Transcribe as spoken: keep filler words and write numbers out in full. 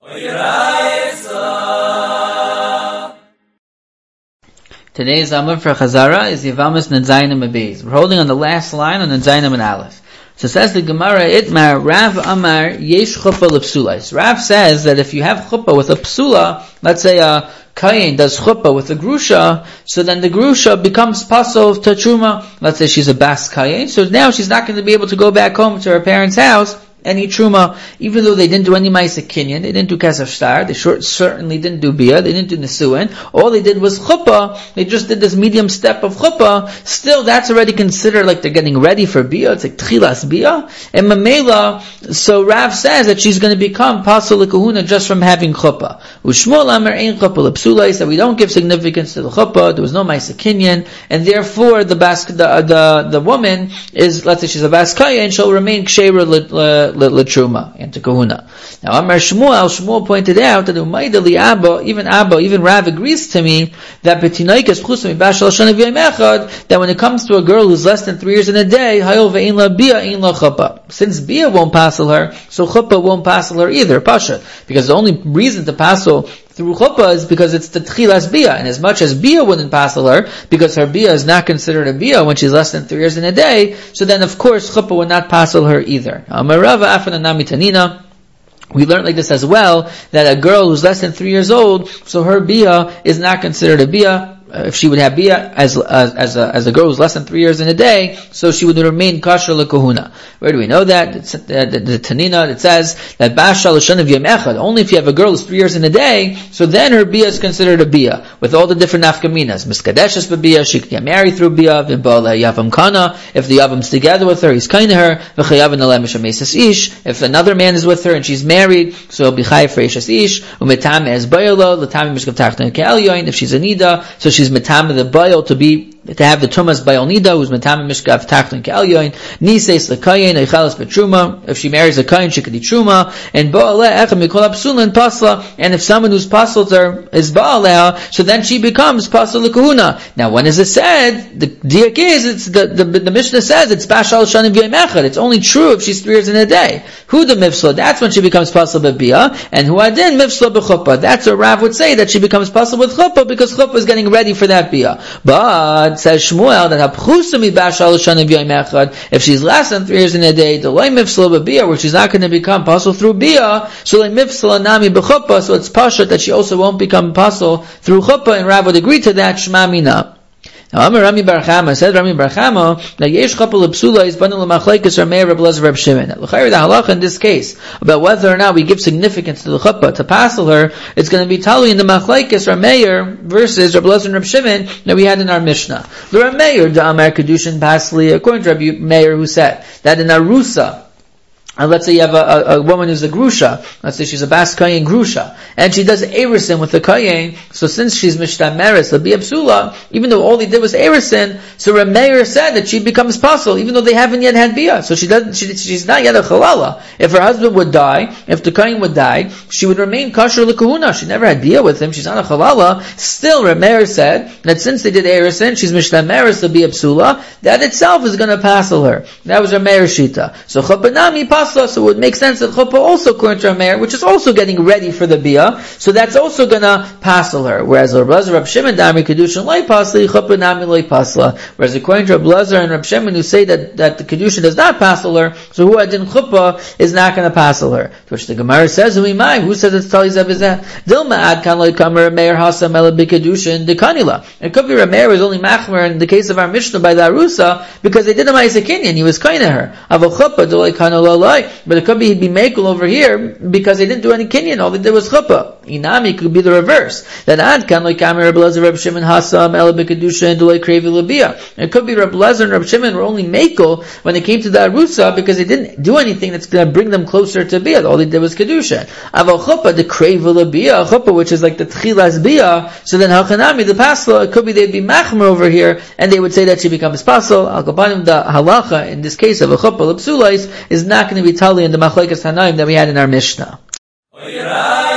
Today's Amud for Chazara is Yavamas Nedzayim Abiz. We're holding on the last line on Nedzayim and Aleph. So says the Gemara Itmar, Rav Amar Yesh Chuppah L'Psulais. Rav says that if you have chuppah with a psula, let's say a Kayin does chuppah with a grusha, so then the grusha becomes pasol to truma. Let's say she's a bas Kayin, so now she's not going to be able to go back home to her parents' house any truma, even though they didn't do any ma'aseh kinyan, they didn't do kesef shtar, they short, certainly didn't do bia, they didn't do nesuin, all they did was chuppah, they just did this medium step of chuppah, still that's already considered like they're getting ready for bia, it's like tchilas bia, and mamela, so Rav says that she's going to become pasol l'kahuna just from having chuppah. Ushmuel amar ein chuppah l'psulais, that we don't give significance to the chuppah, there was no ma'aseh kinyan, and therefore the bas, the, the, the woman is, let's say she's a bas kaya, and she'll remain ksheira l'truma and to kahuna. Now Amar Shmuel, Shmuel pointed out that Umayda li Abba, even Abba, even Rav agrees to me that betinaikes pchusa mibash al shana v'yom echad, that when it comes to a girl who's less than three years in a day, hayol ve'in la bia, ein la chuppah. Since bia won't passel her, so chuppah won't passel her either, pasha. Because the only reason to passel through chuppah is because it's the tchilas bia, and as much as bia wouldn't passel her, because her bia is not considered a bia when she's less than three years in a day, so then of course chuppah would not passel her either. Amarava afana nami tanina. We learned like this as well, that a girl who's less than three years old, so her bia is not considered a bia. If she would have bia as as as a, as a girl who's less than three years in a day, so she would remain kosher l'kahuna. Where do we know that? It's, uh, the, the Tanina, it says that bashal l'shana v'yom echad, only if you have a girl who's three years in a day, so then her bia is considered a bia, with all the different nafkaminas. Miskadeshes b'bia, she can get married through bia, v'bala yavam kana, if the yavam's together with her, he's kind to her, v'chayavan alem mishameses ish, if another man is with her and she's married, so he'll be chayav for ishes ish, u'metame es bayalo, l'tame mishkav tachton ke'elyoin, if she's a nida, so she's metame the bayal to be, to have the tumas bayal nida, who's metame mishkav tachton ke'elyoin, nises l'kayin, eichalas betruma, if she marries a kayin, she could eat truma, and ba'aleh echem mikol apsulin pasla, and if someone who's pasul her is ba'aleh, so then she becomes pasul l'kahuna. Now when is it said? The diak is, it's the, the, the Mishnah says it's bashal shanim v'yom echad, it's only true if she's three years in a day. Who the mifsla? That's when she becomes pasul b'bia, and who adin mifsla b'chuppah. That's what Rav would say, that she becomes pasul with chuppah, because chuppah is getting ready for that bia. But, says Shmuel, that hapchusa mi bashal shanim v'yom echad, if she's less than three years in a day, the loy mifsla b'bia, where she's not going to become pasul through bia, so loy mifsla nami b'chuppah, so it's pasha that she also won't become pasul through chuppah, and Rav would agree to that, shma mina. Now, Amar Rami Bar Chama, said Rami Bar Chama, that yesh chuppah l'psula is banu l'machlekes Ramei Reb Elazar Reb Shimon. L'chayr the halacha in this case, about whether or not we give significance to the chuppah, to passel her, it's going to be tali in the machlekes Ramei versus Reb Elazar Reb Shimon that we had in our Mishnah. The Ramei, the Amar Kedushin Pasli, according to Rabbi Meir, who said that in Arusa, and let's say you have a, a, a woman who's a grusha, let's say she's a bas kayin grusha, and she does erisin with the kayin, so since she's mishtameres, the biabsula, even though all they did was erisin, so Rameir said that she becomes pasul, even though they haven't yet had bia, so she doesn't, she, she's not yet a chalala. If her husband would die, if the kayin would die, she would remain kosher l'kahuna, she never had bia with him, she's not a chalala, still Rameir said that since they did erisin, she's mishtameres, the biabsula, that itself is going to pasul her. That was Rameir's shita. So chapanami pasul, so it would make sense that chuppah also according to Rameir, which is also getting ready for the bia, so that's also gonna passel her. Whereas Reb Elazar Reb Shimon dami kedushin loy pasli, chuppah nami loy pasla. Whereas according to Reb Elazar and Reb Shimon who say that, that the kedushin does not passel her, so who adin chuppah is not gonna passel her. To which the Gemara says, who imai? Who says it's tali zavizeh? Dilma ad kan loy kamer Rameir hasam ela b'kedushin dekanila. It could be Rameir was only machmer in the case of our Mishnah by the Arusa, because they did a ma'aseh kinyan, he was kind of her. Avo chuppah dolay kanala loy. But it could be he'd be makel over here because they didn't do any kinyan. All they did was chuppah. Inami could be the reverse. That ad kan loy kamer Reb Elazar Reb Shimon hasam ela b'kedusha and dolay krevi l'bia. It could be Reb Elazar and Reb Shimon were only makel when it came to the arusa because they didn't do anything that's going to bring them closer to bia. All they did was kedusha. Aval chuppah the krevi l'bia, chuppah which is like the tchilas bia. So then hachanami the pasla, it could be they'd be machmer over here and they would say that she becomes pasal. Al kapanim the halacha in this case of a chuppah l'psulais is not going to be tali in the machlekes Tanaim that we had in our Mishnah.